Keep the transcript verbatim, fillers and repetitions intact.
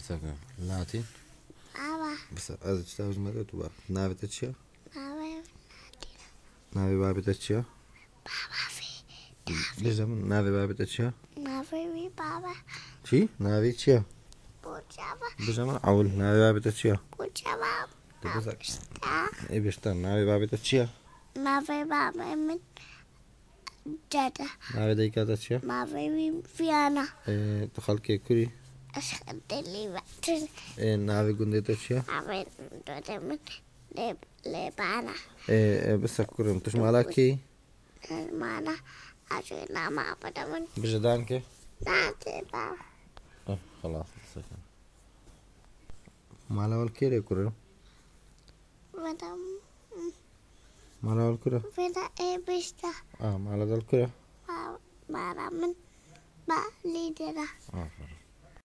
ساكن لاتين بابا بس هذا تستوز ماذا تبغى نافي تشيا بابا نافي بابي تشيا بابا في ليش من نافي بابي تشيا ما في بابا شي نافي تشيا بوجابا بجمع أول نافي بابي تشيا بوجابا تبغى إيه بيشتغل نافي بابي تشيا ما في بابا من جدا نافي ديكا تشيا ما في فيانا إيه تخلك كوري أشهد لي باتن إيه نافي قندي تشيا ما في دودا من لب لبانا إيه بس كوري مش مالكي المانا أشينا ما بدا من بجدانك ناتي بابا اه خلاص ساكن مالا والكيري كوري بدا مالا والكوري بدا إيه بيشتا اه مالا والكوري ما من با ليدرا اه